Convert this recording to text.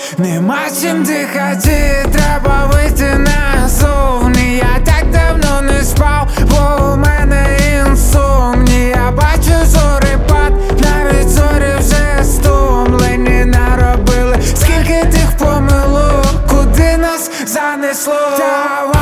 Нема чим дихати, треба вийти назовні. Я так давно не спав, бо у мене інсомнія. Я бачу зорепад, навіть зорі вже стомлені. Наробили скільки тих помилок, куди нас занесло.